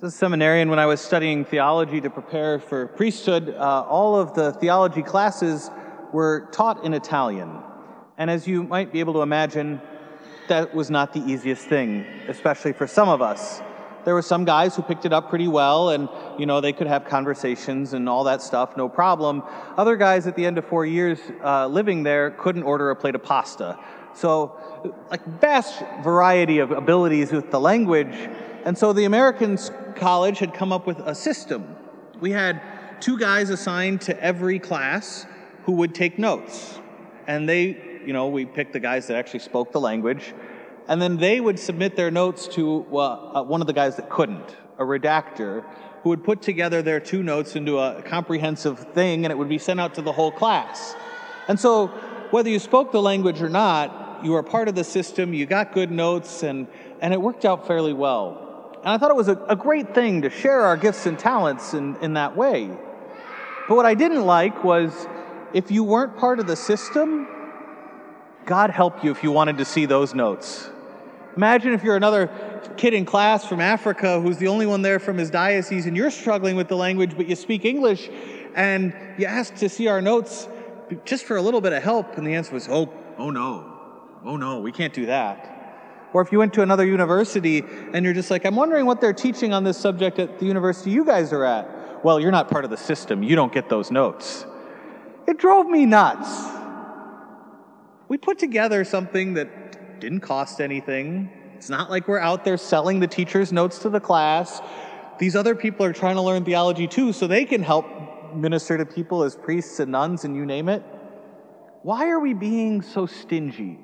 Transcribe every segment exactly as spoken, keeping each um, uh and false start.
As a seminarian, when I was studying theology to prepare for priesthood, uh, all of the theology classes were taught in Italian. And as you might be able to imagine, that was not the easiest thing, especially for some of us. There were some guys who picked it up pretty well, and, you know, they could have conversations and all that stuff, no problem. Other guys at the end of four years uh, living there couldn't order a plate of pasta. So, like, vast variety of abilities with the language. And so the American college had come up with a system. We had two guys assigned to every class who would take notes. And they, you know, we picked the guys that actually spoke the language. And then they would submit their notes to uh, uh, one of the guys that couldn't, a redactor, who would put together their two notes into a comprehensive thing, and it would be sent out to the whole class. And so whether you spoke the language or not, you were part of the system, you got good notes, and, and it worked out fairly well. And I thought it was a, a great thing to share our gifts and talents in, in that way. But what I didn't like was, if you weren't part of the system, God help you if you wanted to see those notes. Imagine if you're another kid in class from Africa who's the only one there from his diocese, and you're struggling with the language, but you speak English, and you ask to see our notes just for a little bit of help, and the answer was, oh, oh no, oh no, we can't do that. Or if you went to another university and you're just like, I'm wondering what they're teaching on this subject at the university you guys are at. Well, you're not part of the system. You don't get those notes. It drove me nuts. We put together something that didn't cost anything. It's not like we're out there selling the teacher's notes to the class. These other people are trying to learn theology too, so they can help minister to people as priests and nuns and you name it. Why are we being so stingy?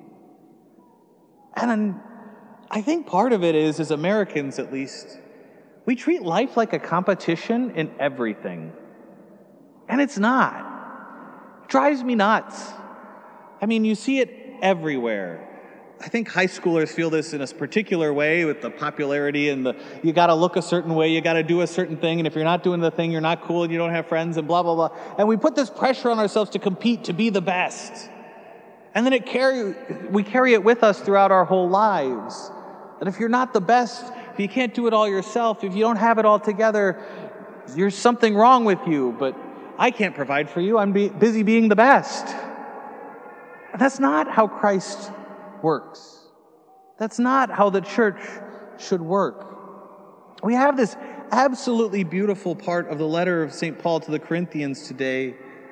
And I think part of it is, as Americans at least, we treat life like a competition in everything. And it's not. It drives me nuts. I mean, you see it everywhere. I think high schoolers feel this in a particular way with the popularity and the, you got to look a certain way, you got to do a certain thing, and if you're not doing the thing, you're not cool and you don't have friends and blah, blah, blah. And we put this pressure on ourselves to compete, to be the best. And then it carry, we carry it with us throughout our whole lives. And if you're not the best, if you can't do it all yourself, if you don't have it all together, there's something wrong with you. But I can't provide for you. I'm be, busy being the best. And that's not how Christ works. That's not how the church should work. We have this absolutely beautiful part of the letter of Saint Paul to the Corinthians today,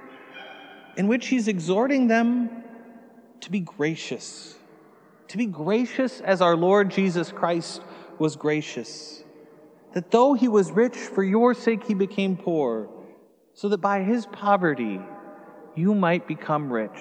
in which he's exhorting them to be gracious. To be gracious as our Lord Jesus Christ was gracious. That though he was rich, for your sake he became poor, so that by his poverty you might become rich.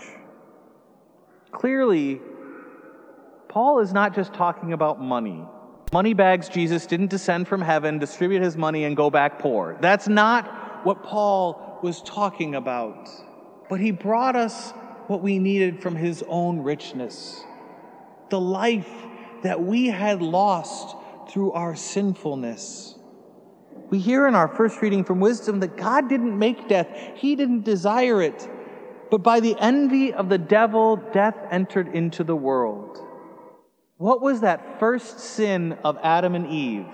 Clearly, Paul is not just talking about money. Moneybags Jesus didn't descend from heaven, distribute his money, and go back poor. That's not what Paul was talking about. But he brought us what we needed from his own richness. The life that we had lost through our sinfulness. We hear in our first reading from Wisdom that God didn't make death. He didn't desire it. But by the envy of the devil, death entered into the world. What was that first sin of Adam and Eve?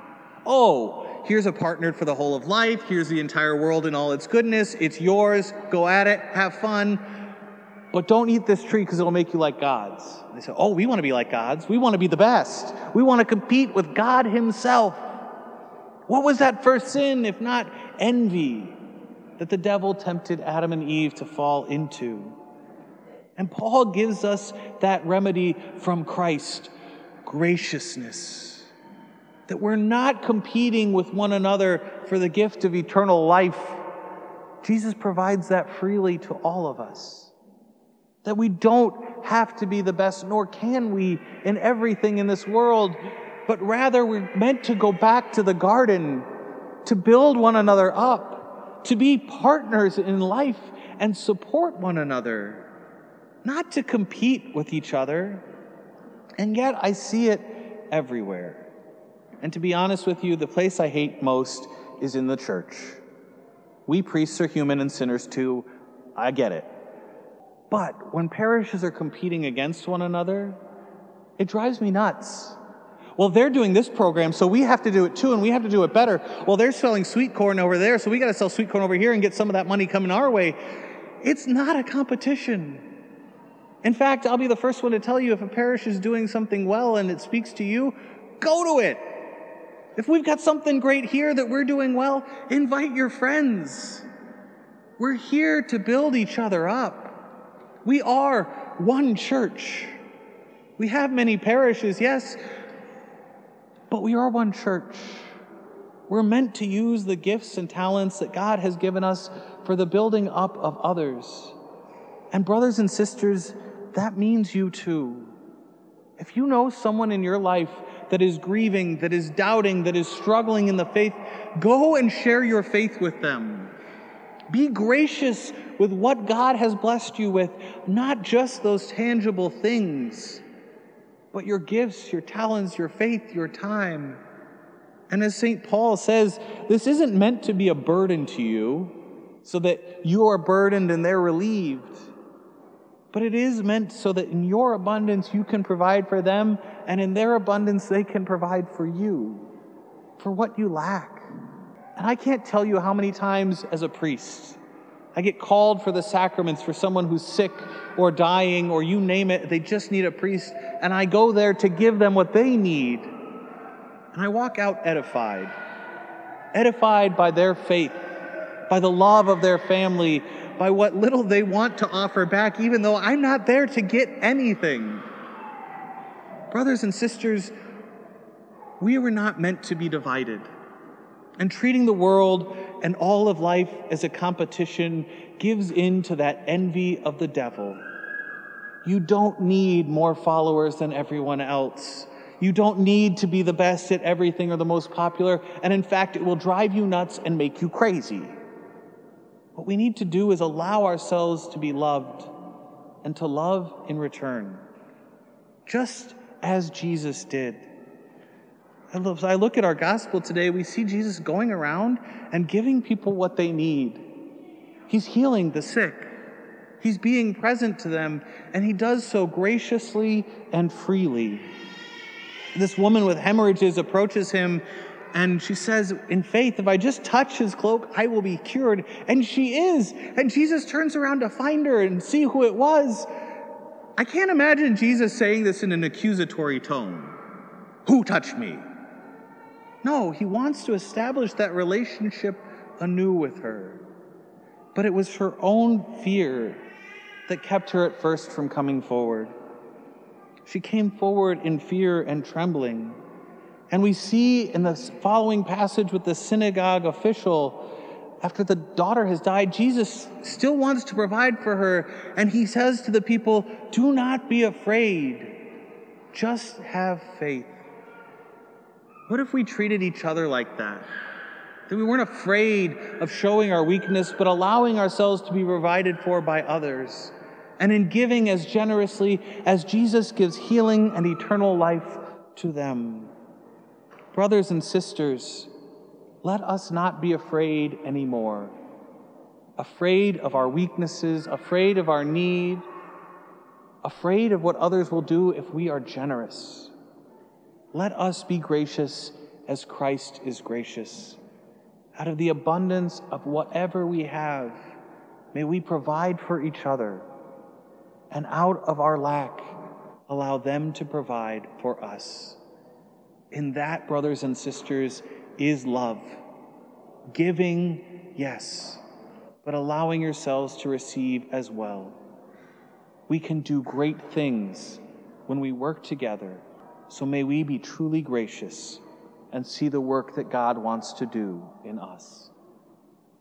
Oh, here's a partner for the whole of life. Here's the entire world in all its goodness. It's yours. Go at it. Have fun. But don't eat this tree because it'll make you like gods. And they say, oh, we want to be like gods. We want to be the best. We want to compete with God himself. What was that first sin, if not envy, that the devil tempted Adam and Eve to fall into? And Paul gives us that remedy from Christ, graciousness. That we're not competing with one another for the gift of eternal life. Jesus provides that freely to all of us. That we don't have to be the best, nor can we in everything in this world, but rather we're meant to go back to the garden, to build one another up, to be partners in life and support one another, not to compete with each other. And yet I see it everywhere. And to be honest with you, the place I hate most is in the church. We priests are human and sinners too. I get it. But when parishes are competing against one another, it drives me nuts. Well, they're doing this program, so we have to do it too, and we have to do it better. Well, they're selling sweet corn over there, so we got to sell sweet corn over here and get some of that money coming our way. It's not a competition. In fact, I'll be the first one to tell you, if a parish is doing something well and it speaks to you, go to it. If we've got something great here that we're doing well, invite your friends. We're here to build each other up. We are one church. We have many parishes, yes, but we are one church. We're meant to use the gifts and talents that God has given us for the building up of others. And brothers and sisters, that means you too. If you know someone in your life that is grieving, that is doubting, that is struggling in the faith, go and share your faith with them. Be gracious with what God has blessed you with, not just those tangible things, but your gifts, your talents, your faith, your time. And as Saint Paul says, this isn't meant to be a burden to you, so that you are burdened and they're relieved. But it is meant so that in your abundance you can provide for them, and in their abundance they can provide for you, for what you lack. And I can't tell you how many times as a priest I get called for the sacraments for someone who's sick or dying or you name it, they just need a priest, and I go there to give them what they need. And I walk out edified, edified by their faith, by the love of their family, by what little they want to offer back, even though I'm not there to get anything. Brothers and sisters, we were not meant to be divided. And treating the world and all of life as a competition gives in to that envy of the devil. You don't need more followers than everyone else. You don't need to be the best at everything or the most popular, and in fact, it will drive you nuts and make you crazy. What we need to do is allow ourselves to be loved and to love in return, just as Jesus did. As I look at our gospel today, we see Jesus going around and giving people what they need. He's healing the sick. He's being present to them, and he does so graciously and freely. This woman with hemorrhages approaches him, and she says, in faith, if I just touch his cloak, I will be cured. And she is. And Jesus turns around to find her and see who it was. I can't imagine Jesus saying this in an accusatory tone. Who touched me? No, he wants to establish that relationship anew with her. But it was her own fear that kept her at first from coming forward. She came forward in fear and trembling. And we see in the following passage with the synagogue official, after the daughter has died, Jesus still wants to provide for her. And he says to the people, do not be afraid. Just have faith. What if we treated each other like that? That we weren't afraid of showing our weakness, but allowing ourselves to be provided for by others. And in giving as generously as Jesus gives healing and eternal life to them. Brothers and sisters, let us not be afraid anymore. Afraid of our weaknesses, afraid of our need, afraid of what others will do if we are generous. Let us be gracious as Christ is gracious. Out of the abundance of whatever we have, may we provide for each other. And out of our lack, allow them to provide for us. In that, brothers and sisters, is love. Giving, yes, but allowing yourselves to receive as well. We can do great things when we work together. So may we be truly gracious and see the work that God wants to do in us.